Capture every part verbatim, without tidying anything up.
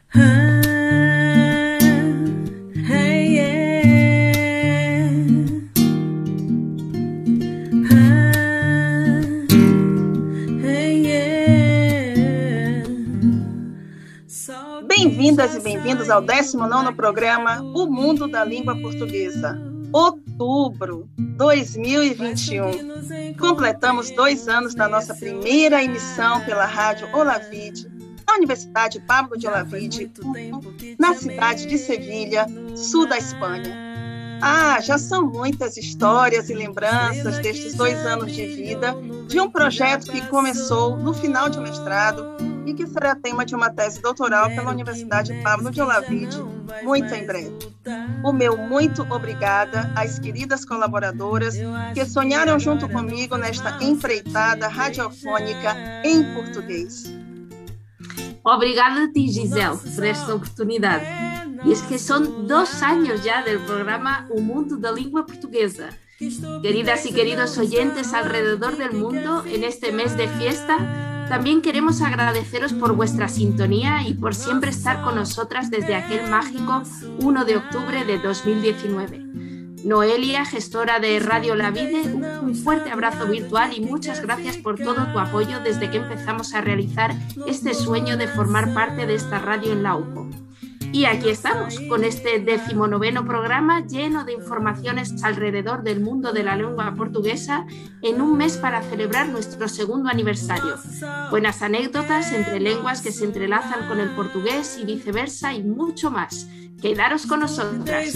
Bem-vindas e bem-vindos ao décimo nono programa O Mundo da Língua Portuguesa. Outubro dois mil e vinte e um. Completamos dois anos da nossa primeira emissão pela rádio Olavide, na Universidade Pablo de Olavide, na cidade de Sevilha, sul da Espanha. Ah, já são muitas histórias e lembranças destes dois anos de vida de um projeto que começou no final de um mestrado e que será tema de uma tese doutoral pela Universidade Pablo de Olavide, muito em breve. O meu muito obrigada às queridas colaboradoras que sonharam junto comigo nesta empreitada radiofônica em português. Obrigada a ti, Giselle, por esta oportunidade. E es que son dos años ya del programa O Mundo da Língua Portuguesa. Queridas y queridos oyentes alrededor del mundo, en este mes de fiesta, también queremos agradeceros por vuestra sintonía y por siempre estar con nosotras desde aquel mágico uno de octubre de dos mil diecinueve. Noelia, gestora de Radio Olavide, un fuerte abrazo virtual y muchas gracias por todo tu apoyo desde que empezamos a realizar este sueño de formar parte de esta radio en la U P O. Y aquí estamos, con este decimonoveno programa lleno de informaciones alrededor del mundo de la lengua portuguesa en un mes para celebrar nuestro segundo aniversario. Buenas anécdotas entre lenguas que se entrelazan con el portugués y viceversa y mucho más. Quedaros con nosotras.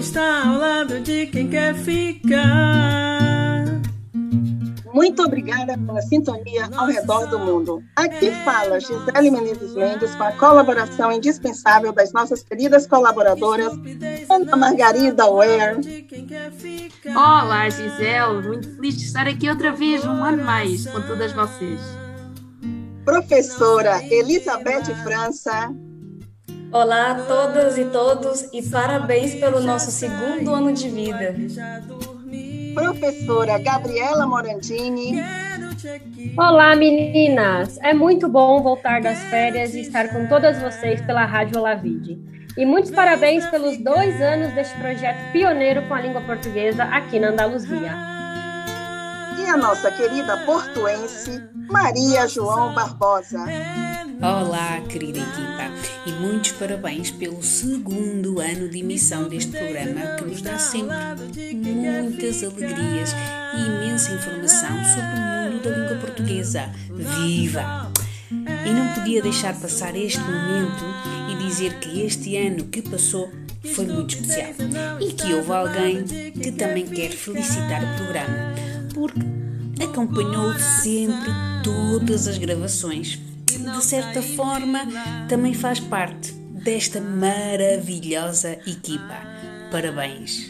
Muito obrigada pela sintonia ao redor do mundo. Aqui fala Gisele Menezes Mendes com a colaboração indispensável das nossas queridas colaboradoras Ana Margarida Ware. Olá, Gisele, muito feliz de estar aqui outra vez, um ano mais, com todas vocês. Professora Elizabeth França. Olá a todas e todos e parabéns pelo nosso segundo ano de vida. Professora Gabriela Morandini. Olá, meninas! É muito bom voltar das férias e estar com todas vocês pela Rádio Olavide. E muitos parabéns pelos dois anos deste projeto pioneiro com a língua portuguesa aqui na Andaluzia. E a nossa querida portuense, Maria João Barbosa. Olá, querida equipa, e muitos parabéns pelo segundo ano de emissão deste programa que nos dá sempre muitas alegrias e imensa informação sobre o mundo da língua portuguesa. Viva! E não podia deixar passar este momento e dizer que este ano que passou foi muito especial e que houve alguém que também quer felicitar o programa, porque acompanhou sempre todas as gravações. De certa forma, também faz parte desta maravilhosa equipa. Parabéns!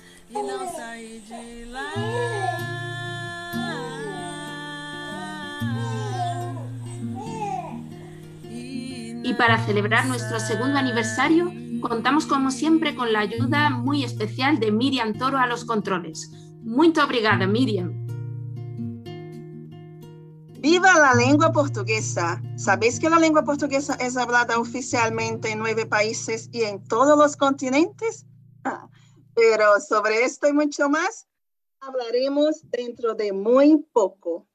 Y para celebrar nuestro segundo aniversario, contamos como siempre con la ayuda muy especial de Miriam Toro a los controles. Muito obrigada, Miriam. ¡Viva la lengua portuguesa! ¿Sabéis que la lengua portuguesa es hablada oficialmente en nueve países y en todos los continentes? Ah, pero sobre esto y mucho más hablaremos dentro de muy poco.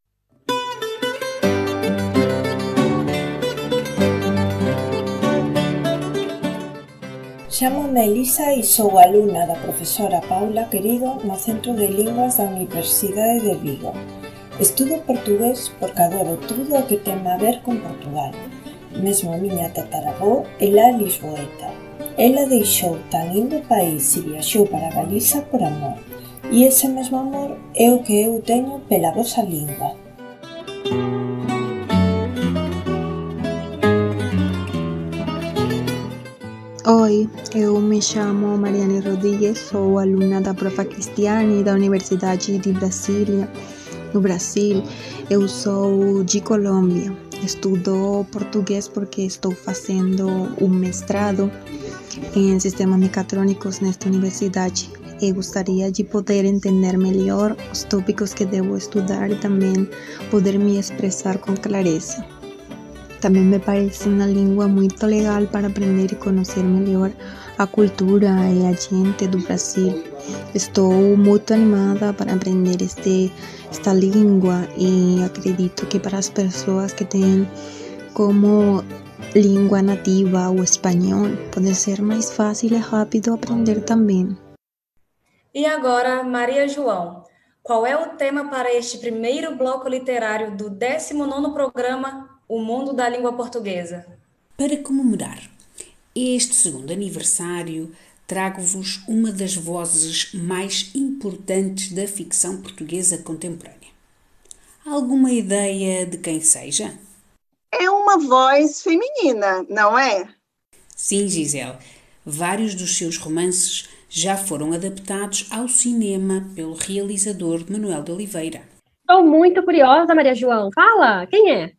Chamo-me Elisa e sou alumna da profesora Paula Querido no Centro de Linguas da Universidade de Vigo. Estudo portugués porque adoro tudo o que ten a ver con Portugal. Mesmo a miña tataravó é lisboeta. Ela deixou tan lindo país e viaxou para Galiza por amor. E ese mesmo amor é o que eu teño pela vosa lingua. Oi, eu me chamo Mariane Rodrigues, sou aluna da Profa Cristiane da Universidade de Brasília, no Brasil. Eu sou de Colômbia, estudo português porque estou fazendo um mestrado em sistemas mecatrônicos nesta universidade. E gostaria de poder entender melhor os tópicos que devo estudar e também poder me expressar com clareza. Também me parece uma língua muito legal para aprender e conhecer melhor a cultura e a gente do Brasil. Estou muito animada para aprender este, esta língua e acredito que para as pessoas que têm como língua nativa o espanhol, pode ser mais fácil e rápido aprender também. E agora, Maria João, qual é o tema para este primeiro bloco literário do décimo nono programa O Mundo da Língua Portuguesa? Para comemorar este segundo aniversário, trago-vos uma das vozes mais importantes da ficção portuguesa contemporânea. Alguma ideia de quem seja? É uma voz feminina, não é? Sim, Gisele. Vários dos seus romances já foram adaptados ao cinema pelo realizador Manuel de Oliveira. Estou muito curiosa, Maria João. Fala, quem é?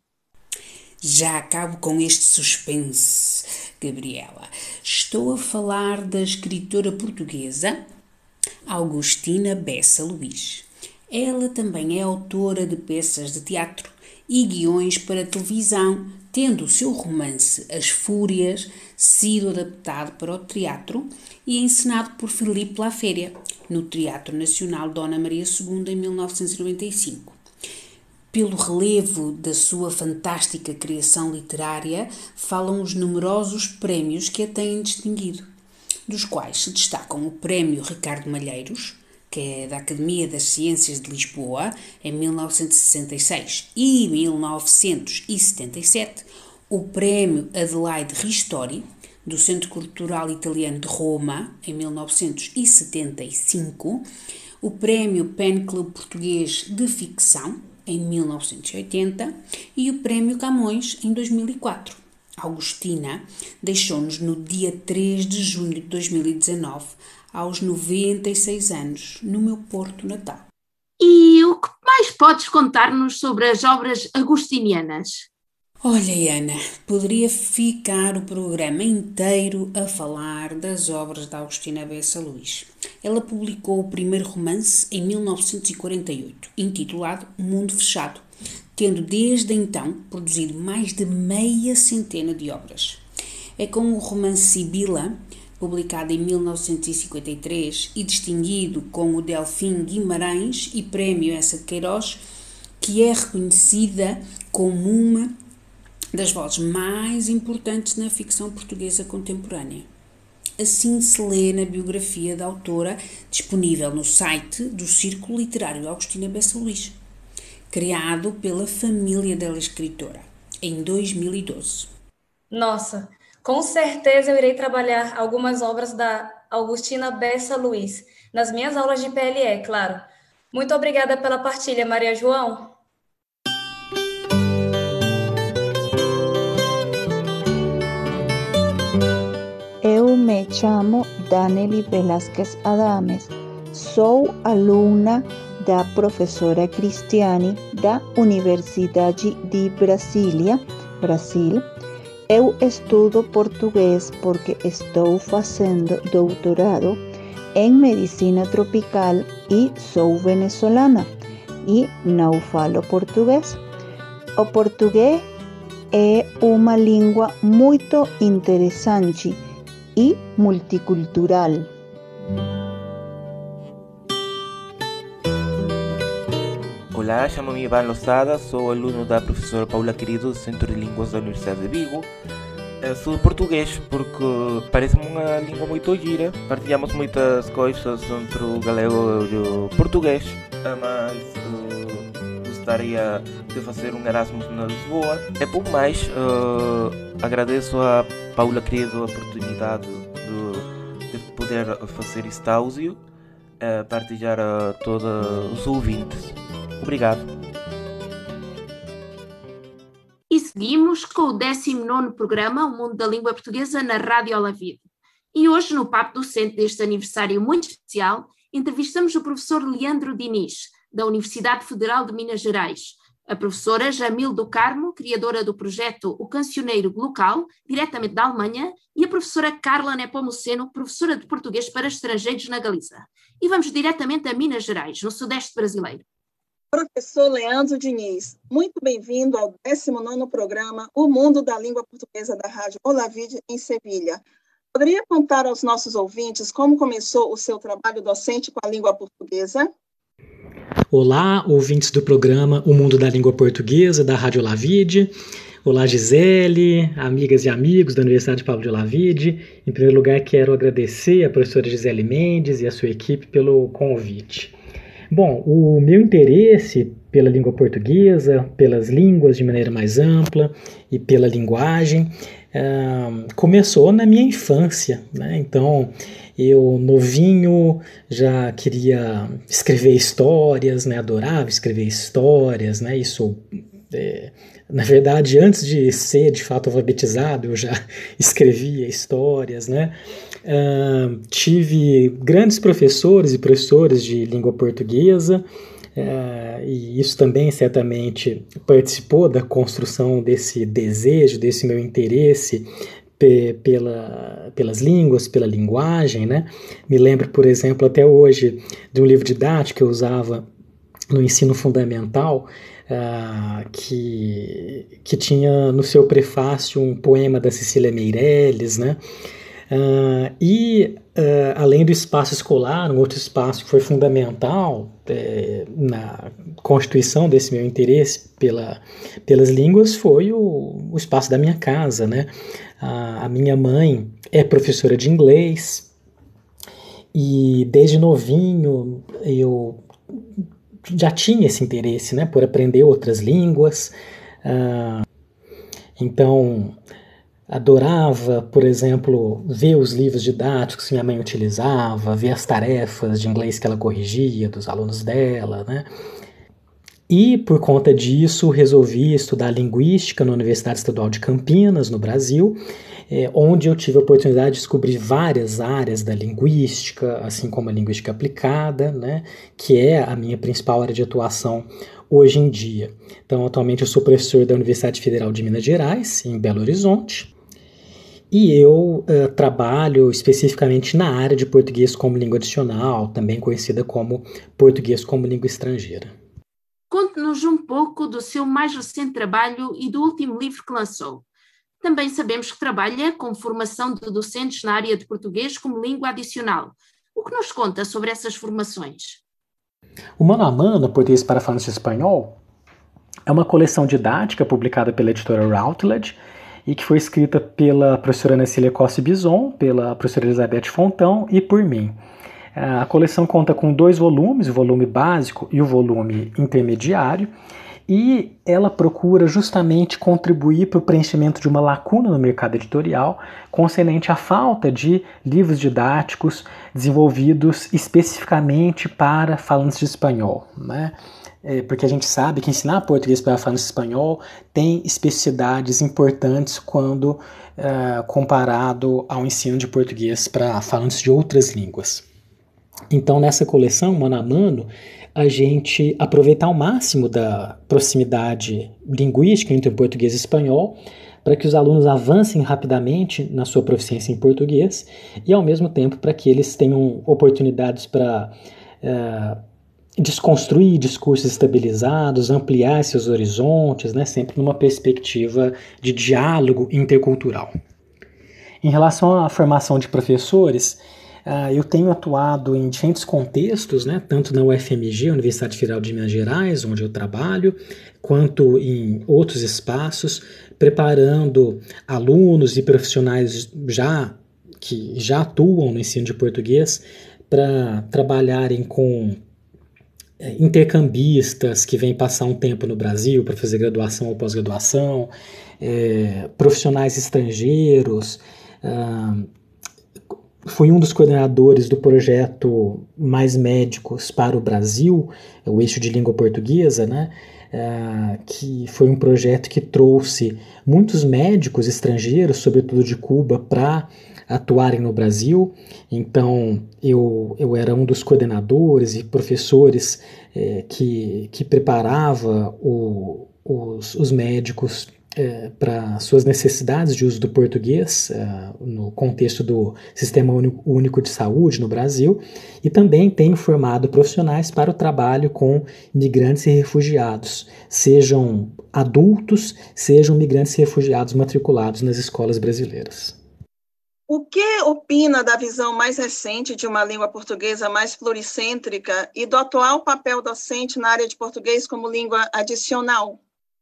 Já acabo com este suspense, Gabriela. Estou a falar da escritora portuguesa Augustina Bessa Luís. Ela também é autora de peças de teatro e guiões para televisão, tendo o seu romance As Fúrias sido adaptado para o teatro e encenado por Filipe Laféria, no Teatro Nacional Dona Maria segunda, em mil novecentos e noventa e cinco. Pelo relevo da sua fantástica criação literária, falam os numerosos prémios que a têm distinguido, dos quais se destacam o Prémio Ricardo Malheiros, que é da Academia das Ciências de Lisboa, em mil novecentos e sessenta e seis e mil novecentos e setenta e sete, o Prémio Adelaide Ristori, do Centro Cultural Italiano de Roma, em mil novecentos e setenta e cinco, o Prémio Pen Club Português de Ficção, em mil novecentos e oitenta, e o Prémio Camões, em dois mil e quatro. Augustina deixou-nos no dia três de junho de dois mil e dezanove, aos noventa e seis anos, no meu Porto natal. E o que mais podes contar-nos sobre as obras agustinianas? Olha, Ana, poderia ficar o programa inteiro a falar das obras da Augustina Bessa Luís. Ela publicou o primeiro romance em mil novecentos e quarenta e oito, intitulado Mundo Fechado, tendo desde então produzido mais de meia centena de obras. É com o romance Sibila, publicado em mil novecentos e cinquenta e três e distinguido com o Delfim Guimarães e Prémio Essa de Queiroz, que é reconhecida como uma das vozes mais importantes na ficção portuguesa contemporânea. Assim se lê na biografia da autora, disponível no site do Círculo Literário Augustina Bessa Luís, criado pela família dela escritora, em dois mil e doze. Nossa, com certeza eu irei trabalhar algumas obras da Augustina Bessa Luís, nas minhas aulas de P L E, claro. Muito obrigada pela partilha, Maria João. Eu me chamo Danely Velázquez Adames, sou aluna da professora Cristiane da Universidade de Brasília, Brasil. Eu estudo português porque estou fazendo doutorado em medicina tropical e sou venezuelana e não falo português. O português é uma língua muito interessante e multicultural. Olá, chamo-me Ivan Losada, sou aluno da professora Paula Querido do Centro de Línguas da Universidade de Vigo. Eu sou português porque parece-me uma língua muito gira, partilhamos muitas coisas entre o galego e o português, mas uh, gostaria de fazer um Erasmus na Lisboa. E por mais, uh, agradeço a Paula Querido a oportunidade de, de poder fazer este áudio, uh, partilhar a todos os ouvintes. Obrigado. E seguimos com o décimo nono programa, O Mundo da Língua Portuguesa, na Rádio Olavide. E hoje, no papo docente deste aniversário muito especial, entrevistamos o professor Leandro Diniz, da Universidade Federal de Minas Gerais, a professora Jamil do Carmo, criadora do projeto O Cancioneiro Local, diretamente da Alemanha, e a professora Carla Nepomuceno, professora de português para estrangeiros na Galiza. E vamos diretamente a Minas Gerais, no sudeste brasileiro. Professor Leandro Diniz, muito bem-vindo ao décimo nono programa O Mundo da Língua Portuguesa da Rádio Olavide, em Sevilha. Poderia contar aos nossos ouvintes como começou o seu trabalho docente com a língua portuguesa? Olá, ouvintes do programa O Mundo da Língua Portuguesa da Rádio Olavide. Olá, Gisele, amigas e amigos da Universidade Pablo de Olavide. Em primeiro lugar, quero agradecer à professora Gisele Mendes e à sua equipe pelo convite. Bom, o meu interesse pela língua portuguesa, pelas línguas de maneira mais ampla e pela linguagem, uh, começou na minha infância, né? Então, eu, novinho, já queria escrever histórias, né? Adorava escrever histórias, né? Isso... É, na verdade, antes de ser de fato alfabetizado, eu já escrevia histórias, né? Uh, tive grandes professores e professores de língua portuguesa, uh, e isso também certamente participou da construção desse desejo, desse meu interesse pe- pela, pelas línguas, pela linguagem, né? Me lembro, por exemplo, até hoje, de um livro didático que eu usava no ensino fundamental, Uh, que, que tinha no seu prefácio um poema da Cecília Meirelles, né? Uh, e uh, além do espaço escolar, um outro espaço que foi fundamental é, na constituição desse meu interesse pela, pelas línguas foi o, o espaço da minha casa, né? Uh, a minha mãe é professora de inglês e desde novinho eu já tinha esse interesse, né, por aprender outras línguas. Uh, então, adorava, por exemplo, ver os livros didáticos que minha mãe utilizava, ver as tarefas de inglês que ela corrigia dos alunos dela, né? E, por conta disso, resolvi estudar linguística na Universidade Estadual de Campinas, no Brasil, É, onde eu tive a oportunidade de descobrir várias áreas da linguística, assim como a linguística aplicada, né, que é a minha principal área de atuação hoje em dia. Então, atualmente eu sou professor da Universidade Federal de Minas Gerais, em Belo Horizonte, e eu uh, trabalho especificamente na área de português como língua adicional, também conhecida como português como língua estrangeira. Conte-nos um pouco do seu mais recente trabalho e do último livro que lançou. Também sabemos que trabalha com formação de docentes na área de português como língua adicional. O que nos conta sobre essas formações? O Mano a Mano, Português para Falantes de Espanhol, é uma coleção didática publicada pela editora Routledge e que foi escrita pela professora Ana Cília Costa Bison, pela professora Elizabeth Fontão e por mim. A coleção conta com dois volumes, o volume básico e o volume intermediário, e ela procura justamente contribuir para o preenchimento de uma lacuna no mercado editorial concernente à falta de livros didáticos desenvolvidos especificamente para falantes de espanhol, né? É, porque a gente sabe que ensinar português para falantes de espanhol tem especificidades importantes quando uh, comparado ao ensino de português para falantes de outras línguas. Então, nessa coleção, mano a mano, a gente aproveitar ao máximo da proximidade linguística entre o português e o espanhol para que os alunos avancem rapidamente na sua proficiência em português e, ao mesmo tempo, para que eles tenham oportunidades para uh, desconstruir discursos estabilizados, ampliar seus horizontes, né, sempre numa perspectiva de diálogo intercultural. Em relação à formação de professores, Uh, eu tenho atuado em diferentes contextos, né, tanto na U F M G, Universidade Federal de Minas Gerais, onde eu trabalho, quanto em outros espaços, preparando alunos e profissionais já, que já atuam no ensino de português para trabalharem com é, intercambistas que vêm passar um tempo no Brasil para fazer graduação ou pós-graduação, é, profissionais estrangeiros. Uh, Fui um dos coordenadores do projeto Mais Médicos para o Brasil, o eixo de língua portuguesa, né? Uh, que foi um projeto que trouxe muitos médicos estrangeiros, sobretudo de Cuba, para atuarem no Brasil. Então, eu, eu era um dos coordenadores e professores eh, que, que preparava o, os, os médicos é, para suas necessidades de uso do português é, no contexto do Sistema Único de Saúde no Brasil, e também tenho formado profissionais para o trabalho com migrantes e refugiados, sejam adultos, sejam migrantes e refugiados matriculados nas escolas brasileiras. O que opina da visão mais recente de uma língua portuguesa mais pluricêntrica e do atual papel docente na área de português como língua adicional?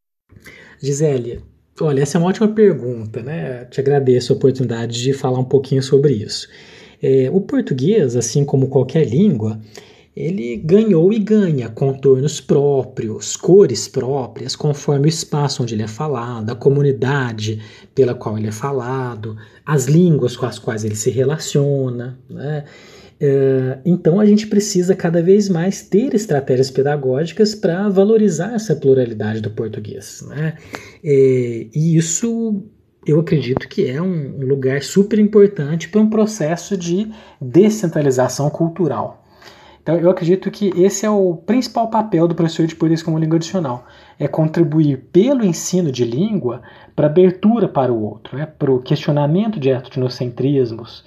Gisele, olha, essa é uma ótima pergunta, né? Te agradeço a oportunidade de falar um pouquinho sobre isso. É, o português, assim como qualquer língua, ele ganhou e ganha contornos próprios, cores próprias, conforme o espaço onde ele é falado, a comunidade pela qual ele é falado, as línguas com as quais ele se relaciona, né? É, então a gente precisa cada vez mais ter estratégias pedagógicas para valorizar essa pluralidade do português, né? É, e isso eu acredito que é um lugar super importante para um processo de descentralização cultural. Então, eu acredito que esse é o principal papel do professor de português como língua adicional, é contribuir pelo ensino de língua para abertura para o outro, né, para o questionamento de etnocentrismos,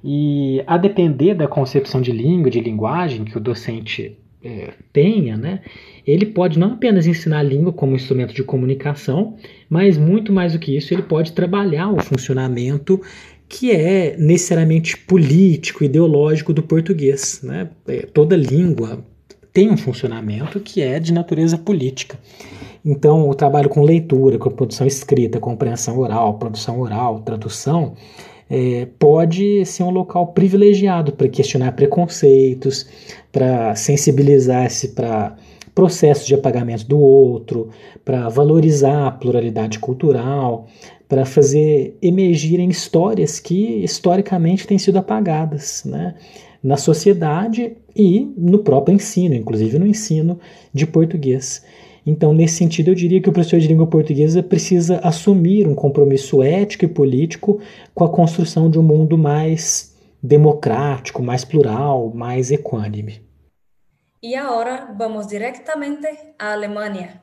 e a depender da concepção de língua, de linguagem que o docente é, tenha, né, ele pode não apenas ensinar a língua como instrumento de comunicação, mas muito mais do que isso, ele pode trabalhar o funcionamento que é necessariamente político, ideológico do português, né? Toda língua tem um funcionamento que é de natureza política. Então, o trabalho com leitura, com produção escrita, compreensão oral, produção oral, tradução, é, pode ser um local privilegiado para questionar preconceitos, para sensibilizar-se para processos de apagamento do outro, para valorizar a pluralidade cultural, para fazer emergirem histórias que historicamente têm sido apagadas, né, na sociedade e no próprio ensino, inclusive no ensino de português. Então, nesse sentido, eu diria que o professor de língua portuguesa precisa assumir um compromisso ético e político com a construção de um mundo mais democrático, mais plural, mais equânime. E agora vamos diretamente à Alemanha.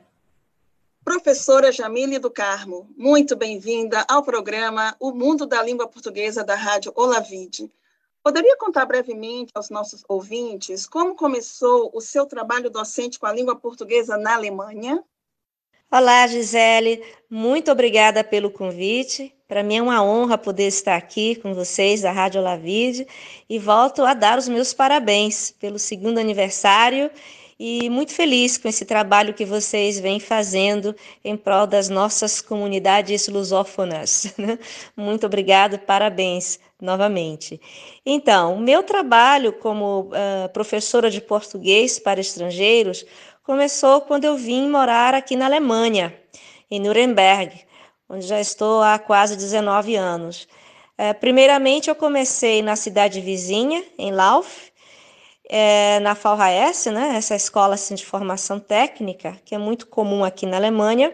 Professora Jamile do Carmo, muito bem-vinda ao programa O Mundo da Língua Portuguesa da Rádio Olavide. Poderia contar brevemente aos nossos ouvintes como começou o seu trabalho docente com a língua portuguesa na Alemanha? Olá, Gisele. Muito obrigada pelo convite. Para mim é uma honra poder estar aqui com vocês da Rádio Olavide e volto a dar os meus parabéns pelo segundo aniversário e muito feliz com esse trabalho que vocês vêm fazendo em prol das nossas comunidades lusófonas. Muito obrigada, parabéns novamente. Então, o meu trabalho como uh, professora de português para estrangeiros começou quando eu vim morar aqui na Alemanha, em Nuremberg, onde já estou há quase dezenove anos. Uh, primeiramente, eu comecei na cidade vizinha, em Lauf, É, na V H S, né, essa escola assim, de formação técnica, que é muito comum aqui na Alemanha.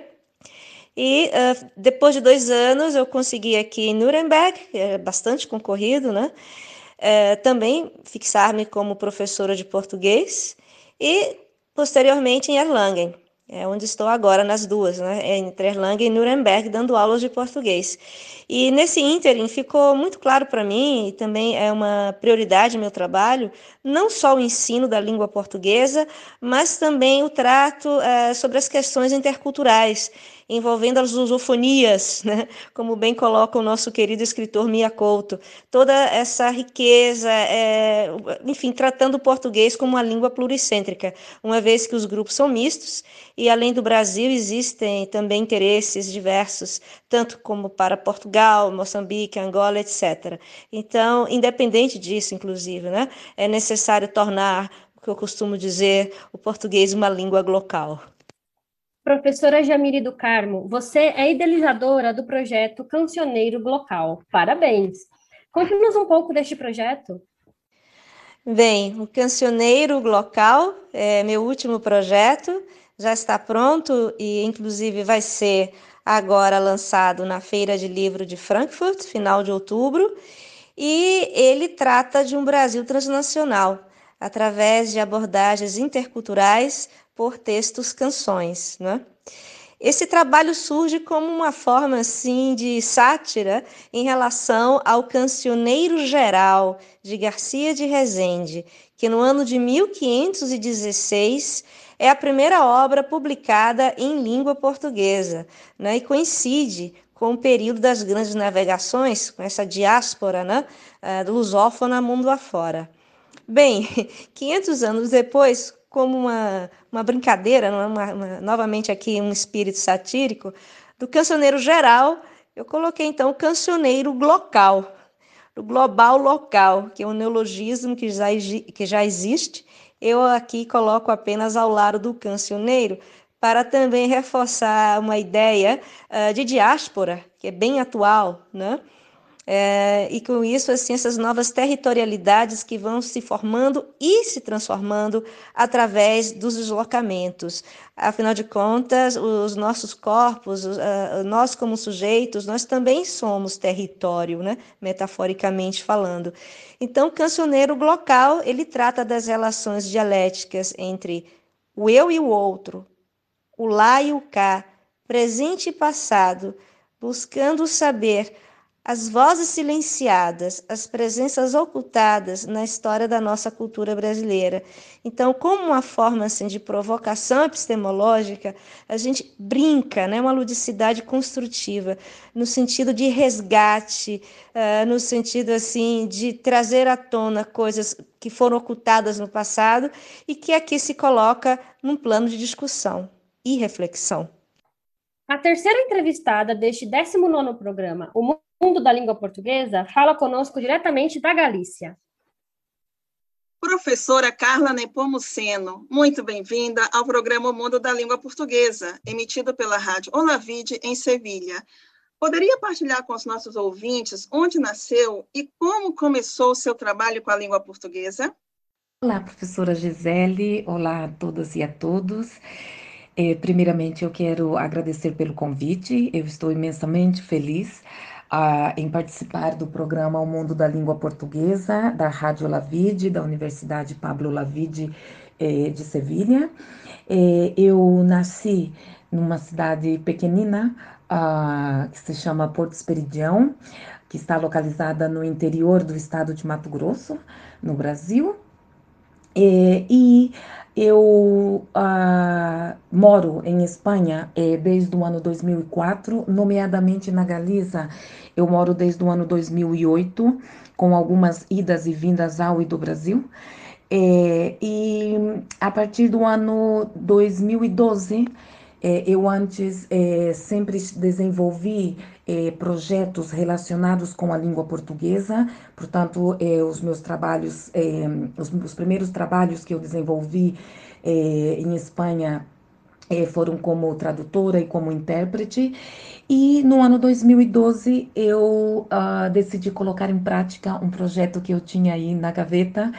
E uh, depois de dois anos eu consegui aqui em Nuremberg, que é bastante concorrido, né, é, também fixar-me como professora de português e posteriormente em Erlangen, é onde estou agora nas duas, né, entre Erlangen e Nuremberg, dando aulas de português. E nesse ínterim ficou muito claro para mim, e também é uma prioridade meu trabalho, não só o ensino da língua portuguesa, mas também o trato é, sobre as questões interculturais, envolvendo as lusofonias, né? Como bem coloca o nosso querido escritor Mia Couto, toda essa riqueza, é, enfim, tratando o português como uma língua pluricêntrica, uma vez que os grupos são mistos, e além do Brasil existem também interesses diversos, tanto como para Portugal, Moçambique, Angola, etcétera. Então, independente disso, inclusive, né, é necessário tornar, o que eu costumo dizer, o português uma língua glocal. Professora Jamile do Carmo, você é idealizadora do projeto Cancioneiro Glocal. Parabéns! Conte-nos um pouco deste projeto. Bem, o Cancioneiro Glocal é meu último projeto, já está pronto e, inclusive, vai ser agora lançado na Feira de Livro de Frankfurt, final de outubro, e ele trata de um Brasil transnacional, através de abordagens interculturais por textos canções, né? Esse trabalho surge como uma forma assim de sátira em relação ao Cancioneiro Geral de Garcia de Rezende, que no ano de mil quinhentos e dezesseis é a primeira obra publicada em língua portuguesa, né, e coincide com o período das grandes navegações, com essa diáspora, né, lusófona mundo afora. Bem, quinhentos anos depois, como uma, uma brincadeira, uma, uma, novamente aqui um espírito satírico, do cancioneiro geral, eu coloquei então o cancioneiro local, o global local, que é um neologismo que já, que já existe. Eu aqui coloco apenas ao lado do cancioneiro, para também reforçar uma ideia uh, de diáspora, que é bem atual, né? É, e com isso, assim, essas novas territorialidades que vão se formando e se transformando através dos deslocamentos. Afinal de contas, os nossos corpos, uh, nós como sujeitos, nós também somos território, né? Metaforicamente falando. Então, o cancioneiro local, ele trata das relações dialéticas entre o eu e o outro, o lá e o cá, presente e passado, buscando saber as vozes silenciadas, as presenças ocultadas na história da nossa cultura brasileira. Então, como uma forma assim, de provocação epistemológica, a gente brinca, né, uma ludicidade construtiva, no sentido de resgate, uh, no sentido assim, de trazer à tona coisas que foram ocultadas no passado e que aqui se coloca num plano de discussão e reflexão. A terceira entrevistada deste décimo nono programa, O Mundo da Língua Portuguesa, fala conosco diretamente da Galícia. Professora Carla Nepomuceno, muito bem-vinda ao programa O Mundo da Língua Portuguesa, emitido pela Rádio Olavide, em Sevilha. Poderia partilhar com os nossos ouvintes onde nasceu e como começou o seu trabalho com a língua portuguesa? Olá, professora Gisele, olá a todas e a todos. É, primeiramente, eu quero agradecer pelo convite. Eu estou imensamente feliz uh, em participar do programa O Mundo da Língua Portuguesa, da Rádio Olavide, da Universidade Pablo Olavide eh, de Sevilha. Eh, eu nasci numa cidade pequenina, uh, que se chama Porto Esperidião, que está localizada no interior do estado de Mato Grosso, no Brasil. Eh, e eu uh, moro em Espanha eh, desde o ano dois mil e quatro, nomeadamente na Galiza. Eu moro desde o ano dois mil e oito, com algumas idas e vindas ao e do Brasil. Eh, e a partir do ano dois mil e doze, eh, eu antes eh, sempre desenvolvi eh, projetos relacionados com a língua portuguesa. Portanto, eh, os meus trabalhos, eh, os, os primeiros trabalhos que eu desenvolvi eh, em Espanha eh, foram como tradutora e como intérprete. E no ano dois mil e doze eu uh, decidi colocar em prática um projeto que eu tinha aí na gaveta,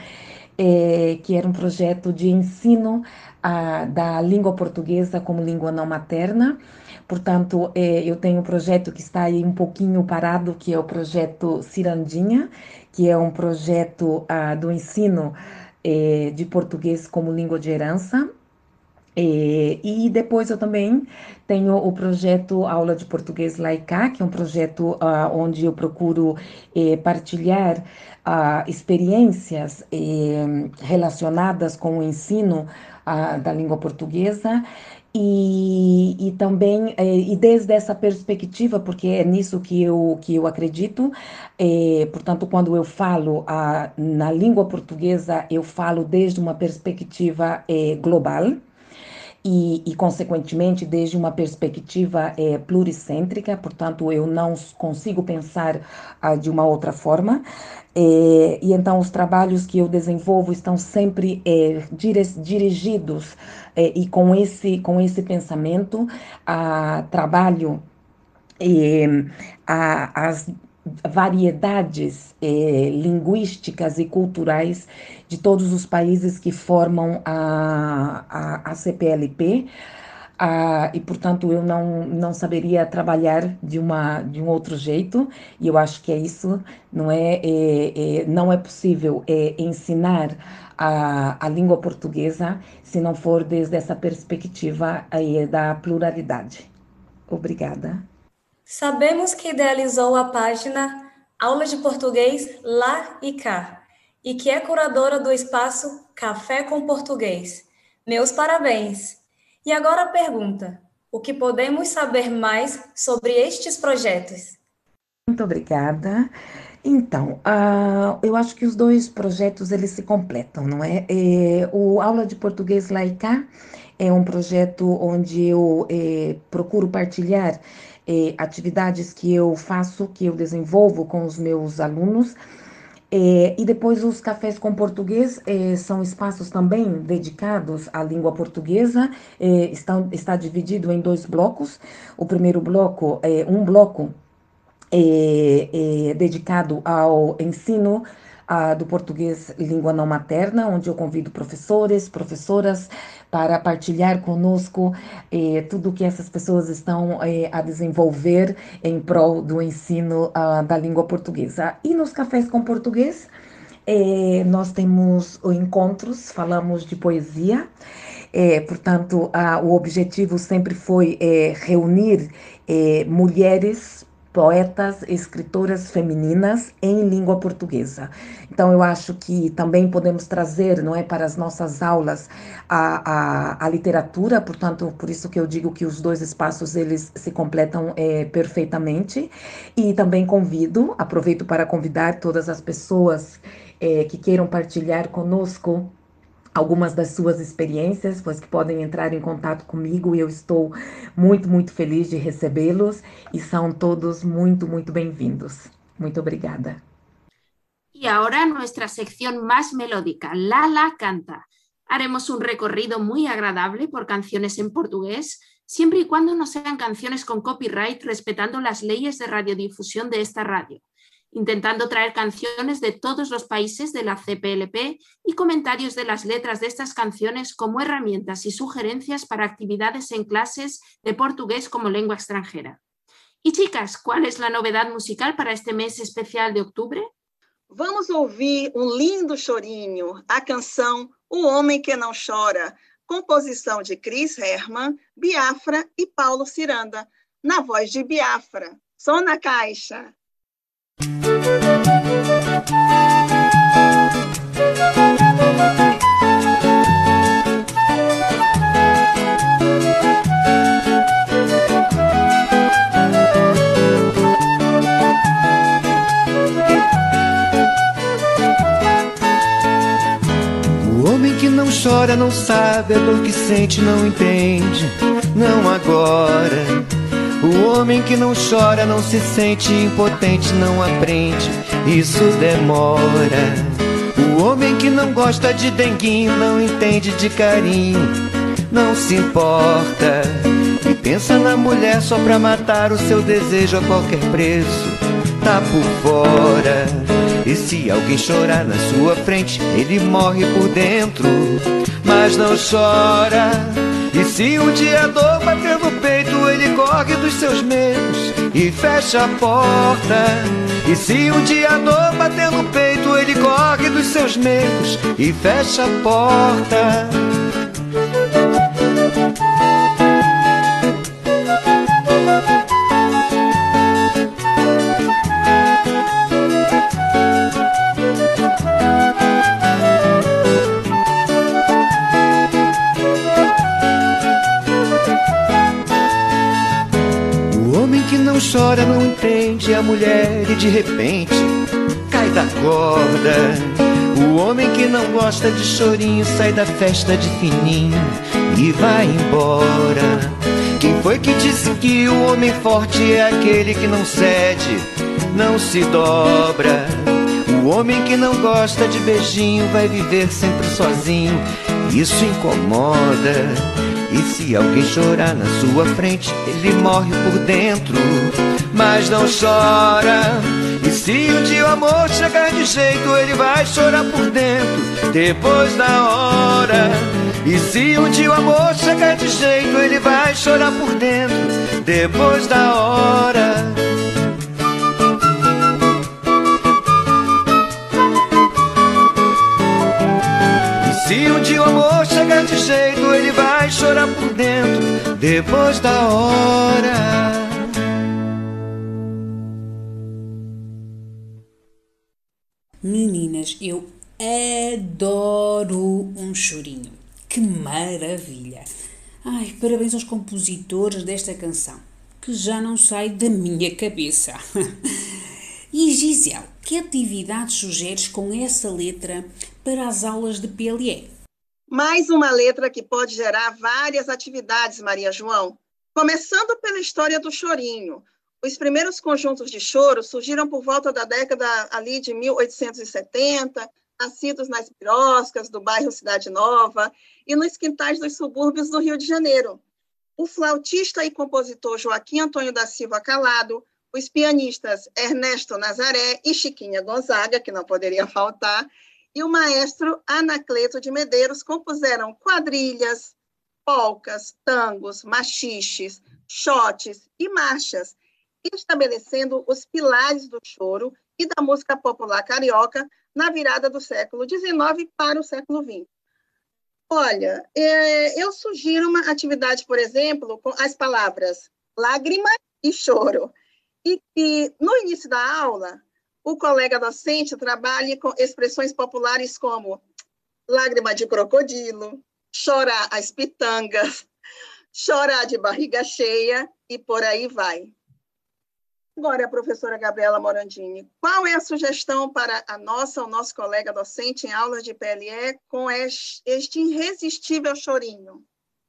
eh, que era um projeto de ensino uh, da língua portuguesa como língua não materna. Portanto, eh, eu tenho um projeto que está aí um pouquinho parado, que é o projeto Cirandinha, que é um projeto uh, do ensino eh, de português como língua de herança. Eh, e depois eu também tenho o projeto Aula de Português Laica, que é um projeto uh, onde eu procuro eh, partilhar uh, experiências eh, relacionadas com o ensino uh, da língua portuguesa. E, e também, e desde essa perspectiva, porque é nisso que eu, que eu acredito, é, portanto, quando eu falo a, na língua portuguesa, eu falo desde uma perspectiva é, global, e, e, consequentemente, desde uma perspectiva é, pluricêntrica, portanto, eu não consigo pensar ah, de uma outra forma. É, e então, os trabalhos que eu desenvolvo estão sempre é, dire, dirigidos é, e com esse, com esse pensamento, a trabalho é, a, as variedades eh, linguísticas e culturais de todos os países que formam a, a, a C P L P, ah, e, portanto, eu não, não saberia trabalhar de, uma, de um outro jeito, e eu acho que é isso, não é, é, é, não é possível é, ensinar a, a língua portuguesa se não for desde essa perspectiva aí, da pluralidade. Obrigada. Sabemos que idealizou a página Aula de Português Lá e Cá e que é curadora do espaço Café com Português. Meus parabéns! E agora a pergunta: o que podemos saber mais sobre estes projetos? Muito obrigada. Então, uh, eu acho que os dois projetos eles se completam, não é? é o Aula de Português Lá e Cá é um projeto onde eu é, procuro partilhar é, atividades que eu faço, que eu desenvolvo com os meus alunos. É, e depois os cafés com português é, são espaços também dedicados à língua portuguesa, é, estão, está dividido em dois blocos. O primeiro bloco é um bloco é, é, dedicado ao ensino a, do português língua não materna, onde eu convido professores, professoras para partilhar conosco eh, tudo que essas pessoas estão eh, a desenvolver em prol do ensino uh, da língua portuguesa. E nos cafés com português, eh, nós temos encontros, falamos de poesia, eh, portanto, uh, o objetivo sempre foi eh, reunir eh, mulheres poetas, escritoras femininas em língua portuguesa. Então, eu acho que também podemos trazer, não é, para as nossas aulas a, a, a literatura, portanto, por isso que eu digo que os dois espaços, eles se completam é, perfeitamente. E também convido, aproveito para convidar todas as pessoas é, que queiram partilhar conosco algumas das suas experiências, pois que podem entrar em contato comigo e eu estou muito, muito feliz de recebê-los e são todos muito, muito bem-vindos. Muito obrigada. Y ahora nuestra sección más melódica, La La Canta. Haremos un recorrido muy agradable por canciones en portugués, siempre y cuando no sean canciones con copyright, respetando las leyes de radiodifusión de esta radio, intentando traer canciones de todos los países de la C P L P y comentarios de las letras de estas canciones como herramientas y sugerencias para actividades en clases de portugués como lengua extranjera. Y chicas, ¿cuál es la novedad musical para este mes especial de octubre? Vamos ouvir um lindo chorinho, a canção O Homem que Não Chora, composição de Chris Herman, Biafra e Paulo Ciranda, na voz de Biafra. Som na caixa. O homem que não chora não sabe a dor que sente, não entende, não agora. O homem que não chora não se sente impotente, não aprende, isso demora. O homem que não gosta de denguinho, não entende de carinho, não se importa. E pensa na mulher só pra matar o seu desejo a qualquer preço, tá por fora. E se alguém chorar na sua frente, ele morre por dentro, mas não chora. E se um dia a dor bater no peito, ele corre dos seus medos e fecha a porta. E se um dia a dor bater no peito, ele corre dos seus medos e fecha a porta. Chora, não entende a mulher e de repente cai da corda. O homem que não gosta de chorinho sai da festa de fininho e vai embora. Quem foi que disse que o homem forte é aquele que não cede, não se dobra? O homem que não gosta de beijinho vai viver sempre sozinho, isso incomoda. E se alguém chorar na sua frente, ele morre por dentro, mas não chora. E se um dia o amor chegar de jeito, ele vai chorar por dentro, depois da hora. E se um dia o amor chegar de jeito, ele vai chorar por dentro, depois da hora. Se um dia o amor chegar de jeito, ele vai chorar por dentro, depois da hora. Meninas, eu adoro um chorinho. Que maravilha! Ai, parabéns aos compositores desta canção, que já não sai da minha cabeça. E Gisele, que atividade sugeres com essa letra para as aulas de P L E? Mais uma letra que pode gerar várias atividades, Maria João. Começando pela história do chorinho. Os primeiros conjuntos de choro surgiram por volta da década ali de mil oitocentos e setenta, nascidos nas biroscas do bairro Cidade Nova e nos quintais dos subúrbios do Rio de Janeiro. O flautista e compositor Joaquim Antônio da Silva Calado, os pianistas Ernesto Nazaré e Chiquinha Gonzaga, que não poderia faltar, e o maestro Anacleto de Medeiros compuseram quadrilhas, polcas, tangos, machiches, xotes e marchas, estabelecendo os pilares do choro e da música popular carioca na virada do século dezenove para o século vinte. Olha, é, eu sugiro uma atividade, por exemplo, com as palavras lágrima e choro, e que, no início da aula, o colega docente trabalhe com expressões populares como lágrima de crocodilo, chorar as pitangas, chorar de barriga cheia e por aí vai. Agora, professora Gabriela Morandini, qual é a sugestão para a nossa, o nosso colega docente em aulas de P L E com este irresistível chorinho?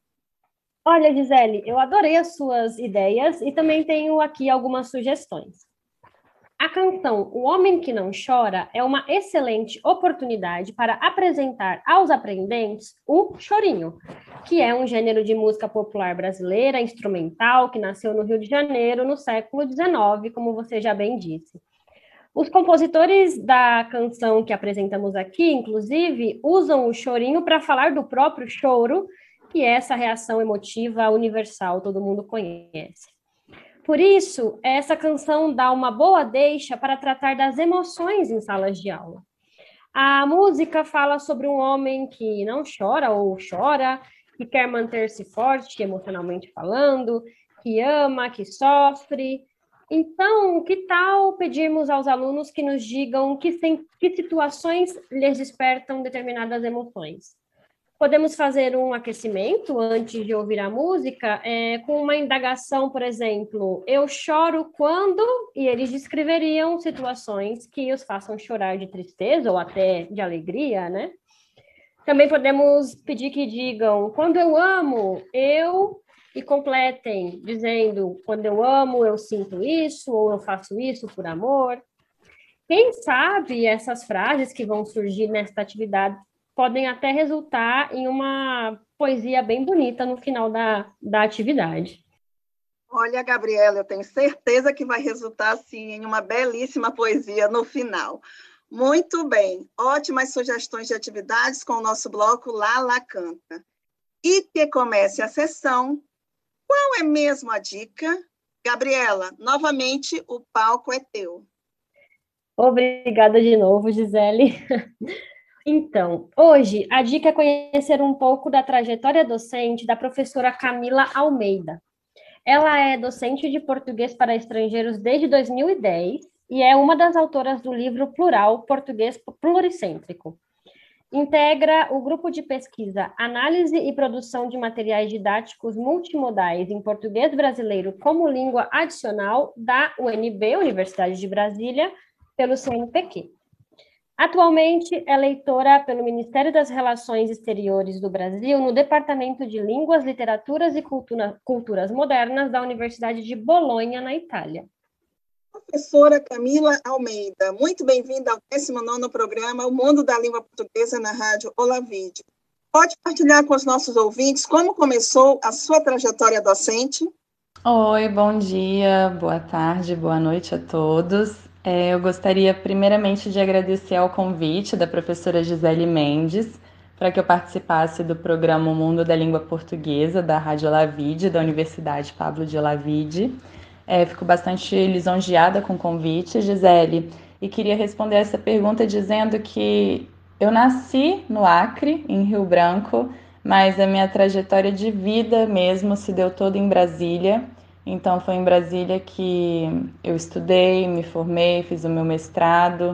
Olha, Gisele, eu adorei as suas ideias e também tenho aqui algumas sugestões. A canção O Homem que Não Chora é uma excelente oportunidade para apresentar aos aprendentes o chorinho, que é um gênero de música popular brasileira, instrumental, que nasceu no Rio de Janeiro no século dezenove, como você já bem disse. Os compositores da canção que apresentamos aqui, inclusive, usam o chorinho para falar do próprio choro, que é essa reação emotiva universal, todo mundo conhece. Por isso, essa canção dá uma boa deixa para tratar das emoções em salas de aula. A música fala sobre um homem que não chora ou chora, que quer manter-se forte emocionalmente falando, que ama, que sofre. Então, que tal pedirmos aos alunos que nos digam que, que situações lhes despertam determinadas emoções? Podemos fazer um aquecimento antes de ouvir a música, é, com uma indagação, por exemplo, eu choro quando, e eles descreveriam situações que os façam chorar de tristeza ou até de alegria, né? Também podemos pedir que digam, quando eu amo, eu, e completem, dizendo, quando eu amo, eu sinto isso, ou eu faço isso por amor. Quem sabe essas frases que vão surgir nesta atividade podem até resultar em uma poesia bem bonita no final da, da atividade. Olha, Gabriela, eu tenho certeza que vai resultar, sim, em uma belíssima poesia no final. Muito bem, ótimas sugestões de atividades com o nosso bloco Lá, Lá Canta. E que comece a sessão, qual é mesmo a dica? Gabriela, novamente o palco é teu. Obrigada de novo, Gisele. Então, hoje, a dica é conhecer um pouco da trajetória docente da professora Camila Almeida. Ela é docente de português para estrangeiros desde dois mil e dez e é uma das autoras do livro Plural, Português Pluricêntrico. Integra o grupo de pesquisa Análise e Produção de Materiais Didáticos Multimodais em Português Brasileiro como Língua Adicional da U N B, Universidade de Brasília, pelo C N P Q. Atualmente, é leitora pelo Ministério das Relações Exteriores do Brasil no Departamento de Línguas, Literaturas e Cultura, Culturas Modernas da Universidade de Bolonha, na Itália. Professora Camila Almeida, muito bem-vinda ao décimo nono programa O Mundo da Língua Portuguesa na Rádio Olavide. Pode partilhar com os nossos ouvintes como começou a sua trajetória docente? Oi, bom dia, boa tarde, boa noite a todos. É, eu gostaria primeiramente de agradecer ao convite da professora Gisele Mendes para que eu participasse do programa O Mundo da Língua Portuguesa da Rádio Olavide, da Universidade Pablo de Olavide. É, fico bastante lisonjeada com o convite, Gisele, e queria responder essa pergunta dizendo que eu nasci no Acre, em Rio Branco, mas a minha trajetória de vida mesmo se deu toda em Brasília. Então foi em Brasília que eu estudei, me formei, fiz o meu mestrado.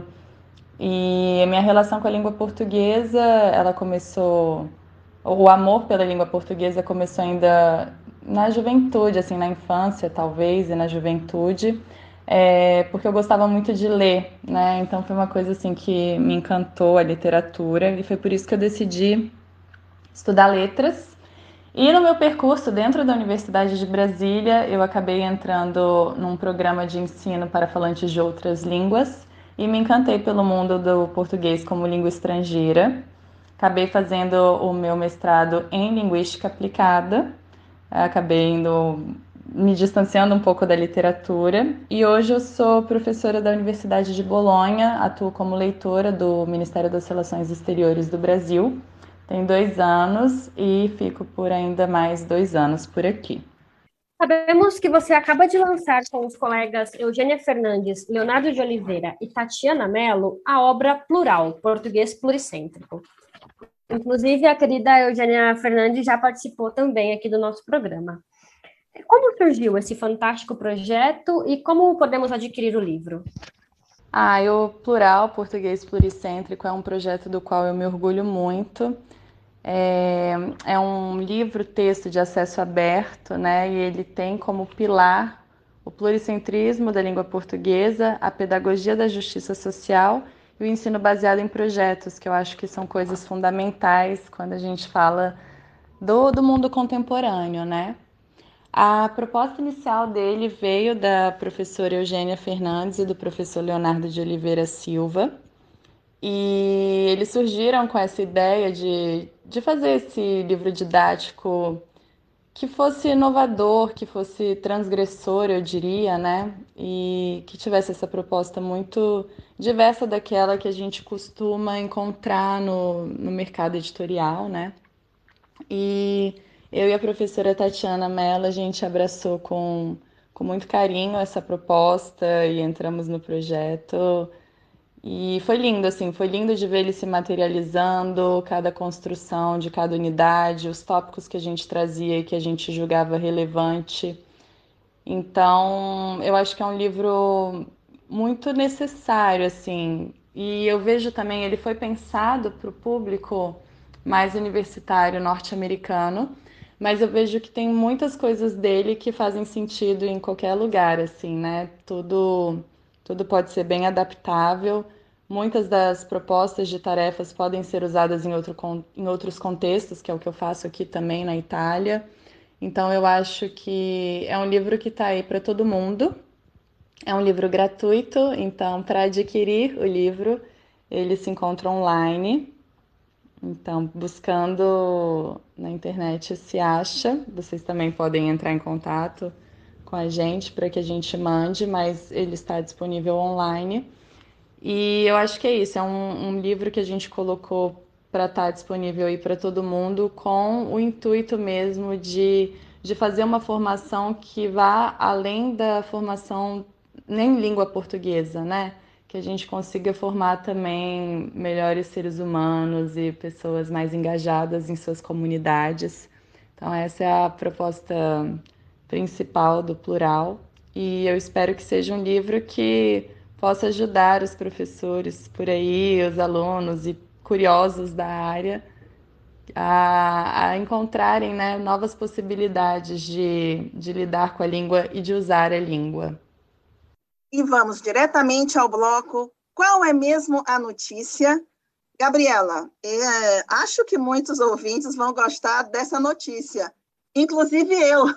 E a minha relação com a língua portuguesa, ela começou... O amor pela língua portuguesa começou ainda na juventude, assim, na infância, talvez, e na juventude, é, porque eu gostava muito de ler, né? Então foi uma coisa, assim, que me encantou, a literatura, e foi por isso que eu decidi estudar letras. E no meu percurso dentro da Universidade de Brasília, eu acabei entrando num programa de ensino para falantes de outras línguas e me encantei pelo mundo do português como língua estrangeira. Acabei fazendo o meu mestrado em Linguística Aplicada, acabei indo, me distanciando um pouco da literatura e hoje eu sou professora da Universidade de Bolonha, atuo como leitora do Ministério das Relações Exteriores do Brasil. Tenho dois anos e fico por ainda mais dois anos por aqui. Sabemos que você acaba de lançar com os colegas Eugênia Fernandes, Leonardo de Oliveira e Tatiana Mello a obra Plural, Português Pluricêntrico. Inclusive, a querida Eugênia Fernandes já participou também aqui do nosso programa. Como surgiu esse fantástico projeto e como podemos adquirir o livro? Ah, o Plural, Português Pluricêntrico, é um projeto do qual eu me orgulho muito. É, é um livro-texto de acesso aberto, né? E ele tem como pilar o pluricentrismo da língua portuguesa, a pedagogia da justiça social e o ensino baseado em projetos, que eu acho que são coisas fundamentais quando a gente fala do, do mundo contemporâneo, né? A proposta inicial dele veio da professora Eugênia Fernandes e do professor Leonardo de Oliveira Silva, e eles surgiram com essa ideia de, de fazer esse livro didático que fosse inovador, que fosse transgressor, eu diria, né? E que tivesse essa proposta muito diversa daquela que a gente costuma encontrar no, no mercado editorial, né? E eu e a professora Tatiana Mello, a gente abraçou com, com muito carinho essa proposta e entramos no projeto. E foi lindo, assim, foi lindo de ver ele se materializando, cada construção de cada unidade, os tópicos que a gente trazia e que a gente julgava relevante. Então, eu acho que é um livro muito necessário, assim, e eu vejo também, ele foi pensado para o público mais universitário norte-americano, mas eu vejo que tem muitas coisas dele que fazem sentido em qualquer lugar, assim, né? Tudo, tudo pode ser bem adaptável. Muitas das propostas de tarefas podem ser usadas em, outro, em outros contextos, que é o que eu faço aqui também na Itália. Então, eu acho que é um livro que está aí para todo mundo. É um livro gratuito, então, para adquirir o livro, ele se encontra online. Então, buscando na internet se acha. Vocês também podem entrar em contato com a gente para que a gente mande, mas ele está disponível online. E eu acho que é isso, é um, um livro que a gente colocou para estar disponível aí para todo mundo, com o intuito mesmo de, de fazer uma formação que vá além da formação em língua portuguesa, né? Que a gente consiga formar também melhores seres humanos e pessoas mais engajadas em suas comunidades. Então essa é a proposta principal do Plural, e eu espero que seja um livro que possa ajudar os professores por aí, os alunos e curiosos da área a, a encontrarem, né, novas possibilidades de, de lidar com a língua e de usar a língua. E vamos diretamente ao bloco. Qual é mesmo a notícia? Gabriela, é, acho que muitos ouvintes vão gostar dessa notícia, inclusive eu.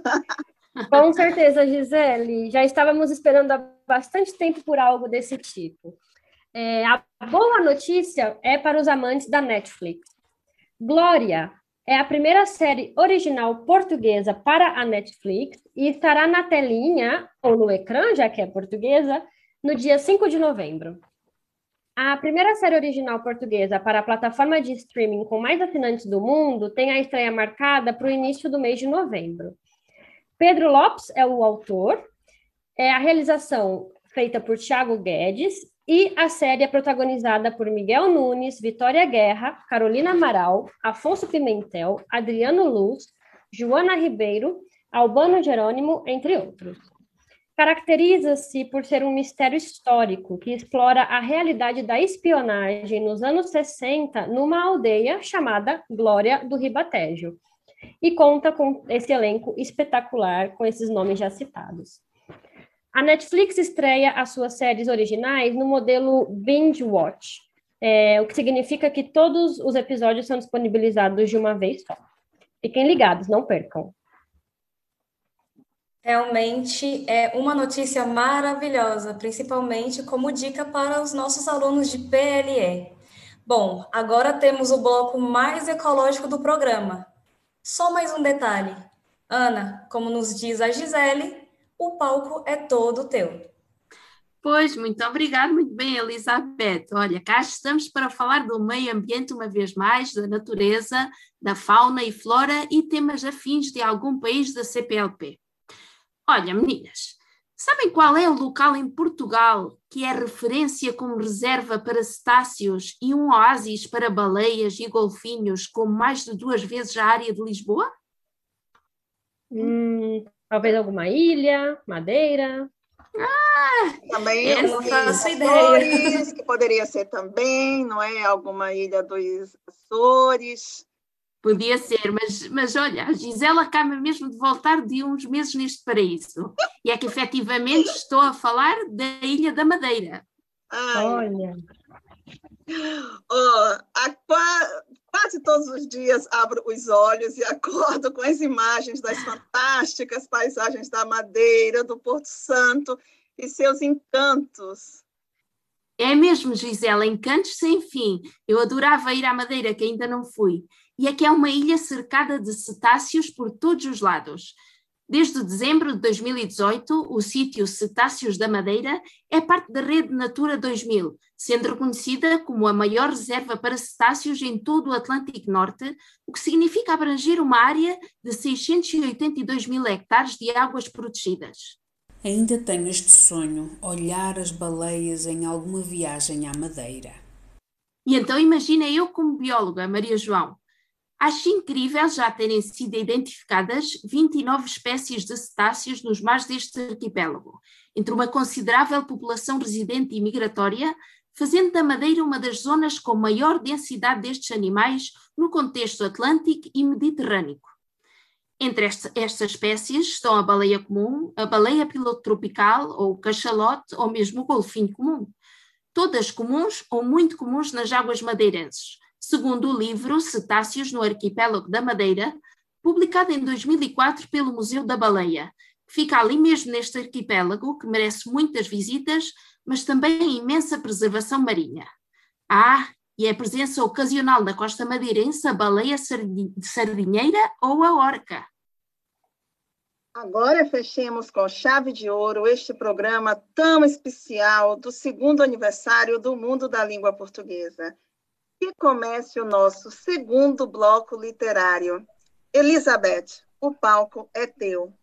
Com certeza, Gisele. Já estávamos esperando há bastante tempo por algo desse tipo. É, a boa notícia é para os amantes da Netflix. Glória é a primeira série original portuguesa para a Netflix e estará na telinha, ou no ecrã, já que é portuguesa, no dia cinco de novembro. A primeira série original portuguesa para a plataforma de streaming com mais assinantes do mundo tem a estreia marcada para o início do mês de novembro. Pedro Lopes é o autor, é a realização feita por Thiago Guedes E a série é protagonizada por Miguel Nunes, Vitória Guerra, Carolina Amaral, Afonso Pimentel, Adriano Luz, Joana Ribeiro, Albano Jerônimo, entre outros. Caracteriza-se por ser um mistério histórico que explora a realidade da espionagem nos anos sessenta numa aldeia chamada Glória do Ribatejo, e conta com esse elenco espetacular com esses nomes já citados. A Netflix estreia as suas séries originais no modelo Binge Watch, é, o que significa que todos os episódios são disponibilizados de uma vez só. Fiquem ligados, não percam. Realmente é uma notícia maravilhosa, principalmente como dica para os nossos alunos de P L E. Bom, agora temos o bloco mais ecológico do programa. Só mais um detalhe. Ana, como nos diz a Gisele, o palco é todo teu. Pois, muito obrigada, muito bem, Elizabeth. Olha, cá estamos para falar do meio ambiente uma vez mais, da natureza, da fauna e flora e temas afins de algum país da C P L P. Olha, meninas, sabem qual é o local em Portugal que é referência como reserva para cetáceos e um oásis para baleias e golfinhos com mais de duas vezes a área de Lisboa? Hum, talvez alguma ilha, Madeira. Ah, também eu não faço ideia. Que poderia ser também, não é? Alguma ilha dos Açores. Podia ser, mas, mas olha, a Gisela acaba mesmo de voltar de uns meses neste paraíso. E é que efetivamente estou a falar da Ilha da Madeira. Ai. Olha. Oh, a, quase todos os dias abro os olhos e acordo com as imagens das fantásticas paisagens da Madeira, do Porto Santo e seus encantos. É mesmo, Gisela, encantos sem fim. Eu adorava ir à Madeira, que ainda não fui. E é que é uma ilha cercada de cetáceos por todos os lados. Desde dezembro de dois mil e dezoito, o sítio Cetáceos da Madeira é parte da Rede Natura dois mil, sendo reconhecida como a maior reserva para cetáceos em todo o Atlântico Norte, o que significa abranger uma área de seiscentos e oitenta e dois mil hectares de águas protegidas. Ainda tenho este sonho, olhar as baleias em alguma viagem à Madeira. E então imagina eu como bióloga, Maria João. Acho incrível já terem sido identificadas vinte e nove espécies de cetáceos nos mares deste arquipélago, entre uma considerável população residente e migratória, fazendo da Madeira uma das zonas com maior densidade destes animais no contexto atlântico e mediterrâneo. Entre esta, estas espécies estão a baleia comum, a baleia piloto tropical, ou o cachalote, ou mesmo o golfinho comum. Todas comuns ou muito comuns nas águas madeirenses, segundo o livro Cetáceos no Arquipélago da Madeira, publicado em dois mil e quatro pelo Museu da Baleia, que fica ali mesmo neste arquipélago, que merece muitas visitas, mas também imensa preservação marinha. Ah, e é a presença ocasional na costa madeirense a baleia sardinheira ou a orca. Agora fechemos com chave de ouro este programa tão especial do segundo aniversário do Mundo da Língua Portuguesa. E comece o nosso segundo bloco literário. Elizabeth, o palco é teu.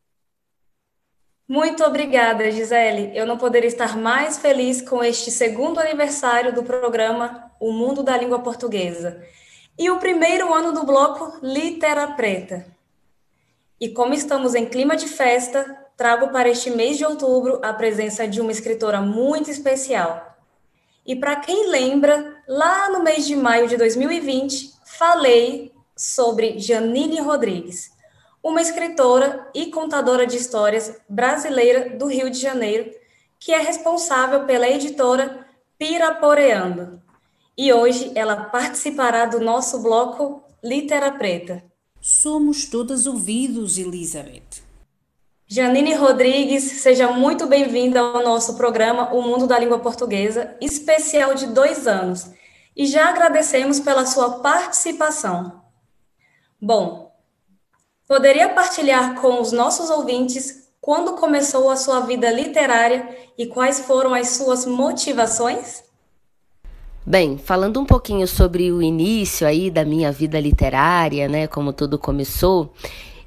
Muito obrigada, Gisele. Eu não poderia estar mais feliz com este segundo aniversário do programa O Mundo da Língua Portuguesa e o primeiro ano do bloco Litera Preta. E como estamos em clima de festa, trago para este mês de outubro a presença de uma escritora muito especial. E para quem lembra, lá no mês de maio de dois mil e vinte, falei sobre Janine Rodrigues, uma escritora e contadora de histórias brasileira do Rio de Janeiro, que é responsável pela editora Piraporeando. E hoje ela participará do nosso bloco Litera Preta. Somos todas ouvidos, Elizabeth. Janine Rodrigues, seja muito bem-vinda ao nosso programa O Mundo da Língua Portuguesa, especial de dois anos, e já agradecemos pela sua participação. Bom, poderia partilhar com os nossos ouvintes quando começou a sua vida literária e quais foram as suas motivações? Bem, falando um pouquinho sobre o início aí da minha vida literária, né, como tudo começou,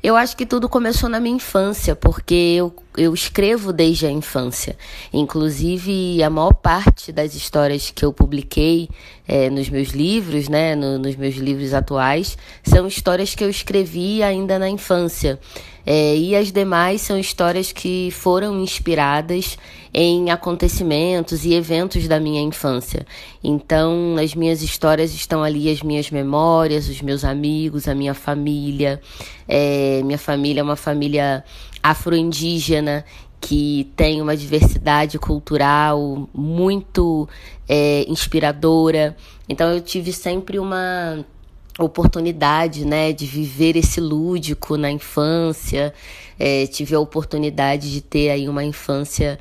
Eu acho que tudo começou na minha infância, porque eu, eu escrevo desde a infância. Inclusive, a maior parte das histórias que eu publiquei é, nos meus livros, né, no, nos meus livros atuais, são histórias que eu escrevi ainda na infância. É, e as demais são histórias que foram inspiradas em acontecimentos e eventos da minha infância. Então, nas minhas histórias estão ali as minhas memórias, os meus amigos, a minha família. É, minha família é uma família afro-indígena que tem uma diversidade cultural muito é, inspiradora. Então, eu tive sempre uma oportunidade, né, de viver esse lúdico na infância. É, tive a oportunidade de ter aí uma infância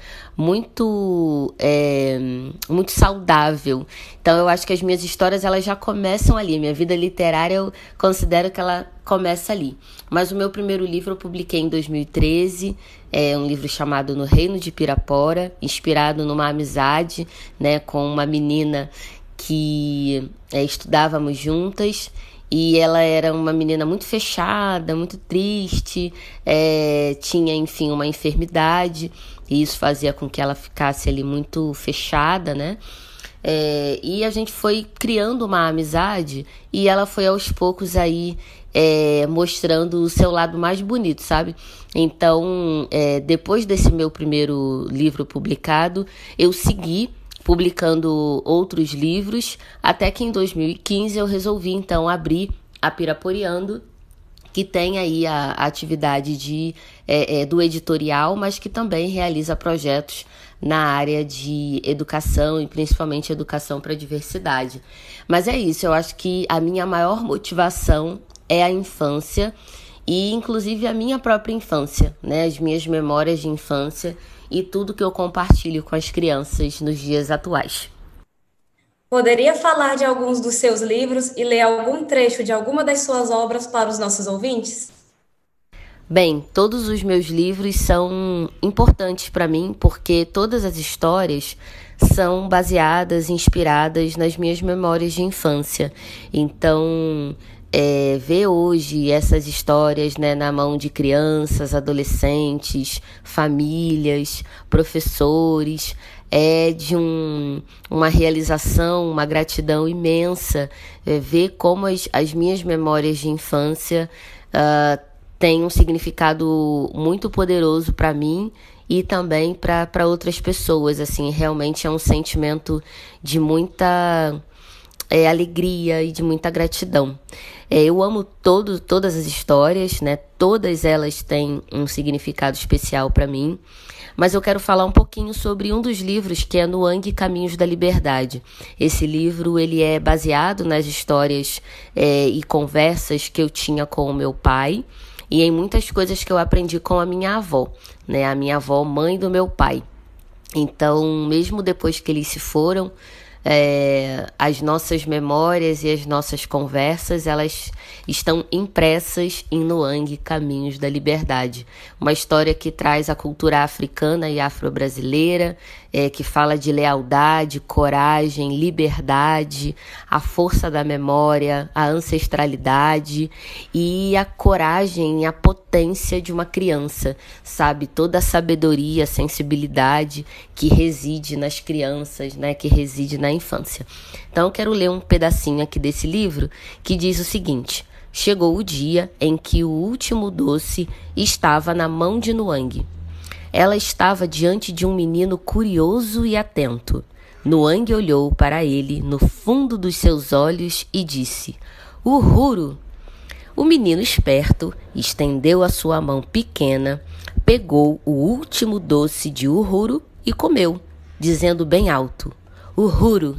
muito, é, muito saudável. Então eu acho que as minhas histórias elas já começam ali. Minha vida literária eu considero que ela começa ali. Mas o meu primeiro livro eu publiquei em dois mil e treze, é um livro chamado No Reino de Pirapora, inspirado numa amizade, né, com uma menina que é, estudávamos juntas, e ela era uma menina muito fechada, muito triste, é, tinha, enfim, uma enfermidade, e isso fazia com que ela ficasse ali muito fechada, né? É, e a gente foi criando uma amizade, e ela foi aos poucos aí é, mostrando o seu lado mais bonito, sabe? Então, é, depois desse meu primeiro livro publicado, eu segui publicando outros livros, até que em dois mil e quinze eu resolvi então abrir a Piraporeando, que tem aí a, a atividade de, é, é, do editorial, mas que também realiza projetos na área de educação e principalmente educação para a diversidade. Mas é isso, eu acho que a minha maior motivação é a infância e inclusive a minha própria infância, né? As minhas memórias de infância e tudo que eu compartilho com as crianças nos dias atuais. Poderia falar de alguns dos seus livros e ler algum trecho de alguma das suas obras para os nossos ouvintes? Bem, todos os meus livros são importantes para mim, porque todas as histórias são baseadas, inspiradas nas minhas memórias de infância. Então, É, ver hoje essas histórias, né, na mão de crianças, adolescentes, famílias, professores, é de um, uma realização, uma gratidão imensa. É, ver como as, as minhas memórias de infância uh, têm um significado muito poderoso para mim e também para outras pessoas. Assim, realmente é um sentimento de muita é, alegria e de muita gratidão. É, eu amo todo, todas as histórias, né? Todas elas têm um significado especial para mim, mas eu quero falar um pouquinho sobre um dos livros, que é Nuang, Caminhos da Liberdade. Esse livro ele é baseado nas histórias é, e conversas que eu tinha com o meu pai e em muitas coisas que eu aprendi com a minha avó, né? A minha avó, mãe do meu pai. Então, mesmo depois que eles se foram, É, as nossas memórias e as nossas conversas, elas estão impressas em Nuang, Caminhos da Liberdade. Uma história que traz a cultura africana e afro-brasileira, é, que fala de lealdade, coragem, liberdade, a força da memória, a ancestralidade e a coragem e a potência de uma criança, sabe? Toda a sabedoria, a sensibilidade que reside nas crianças, né? Que reside na infância. Então eu quero ler um pedacinho aqui desse livro que diz o seguinte: chegou o dia em que o último doce estava na mão de Nuang. Ela estava diante de um menino curioso e atento. Nuang olhou para ele no fundo dos seus olhos e disse: Uhuru! O menino esperto estendeu a sua mão pequena, pegou o último doce de Uhuru e comeu, dizendo bem alto: Uhuru!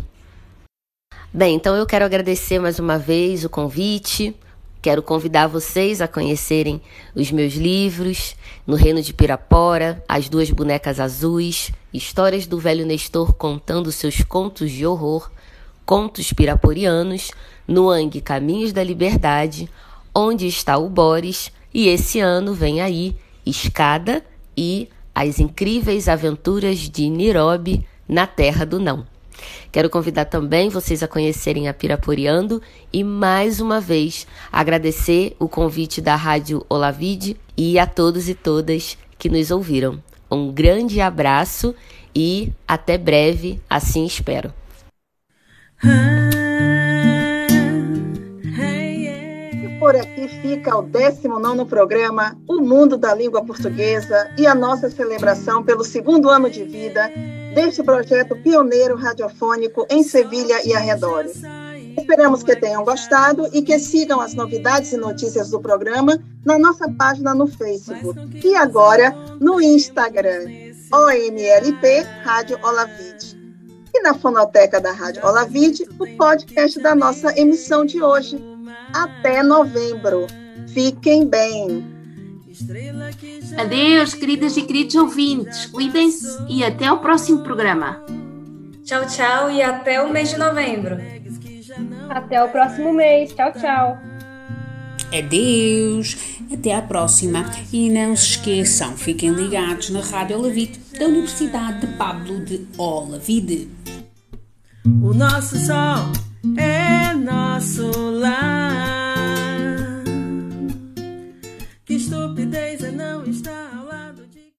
Bem, então eu quero agradecer mais uma vez o convite. Quero convidar vocês a conhecerem os meus livros, No Reino de Pirapora, As Duas Bonecas Azuis, Histórias do Velho Nestor contando seus contos de horror, Contos Piraporianos, Nuang, Caminhos da Liberdade, Onde Está o Boris, e esse ano vem aí Escada e As Incríveis Aventuras de Nirobe na Terra do Não. Quero convidar também vocês a conhecerem a Piraporeando e, mais uma vez, agradecer o convite da Rádio Olavide e a todos e todas que nos ouviram. Um grande abraço e até breve, assim espero. E por aqui fica o décimo nono programa O Mundo da Língua Portuguesa e a nossa celebração pelo segundo ano de vida deste projeto pioneiro radiofônico em Sevilha e arredores. Esperamos que tenham gostado e que sigam as novidades e notícias do programa na nossa página no Facebook e agora no Instagram, O M L P Rádio Olavide. E na fonoteca da Rádio Olavide, o podcast da nossa emissão de hoje. Até novembro. Fiquem bem. Adeus, queridas e queridos ouvintes. Cuidem-se e até o próximo programa. Tchau, tchau e até o mês de novembro. Até o próximo mês. Tchau, tchau. Adeus. Até à próxima. E não se esqueçam, fiquem ligados na Rádio Olavide da Universidade de Pablo de Olavide. O nosso sol é nosso lar.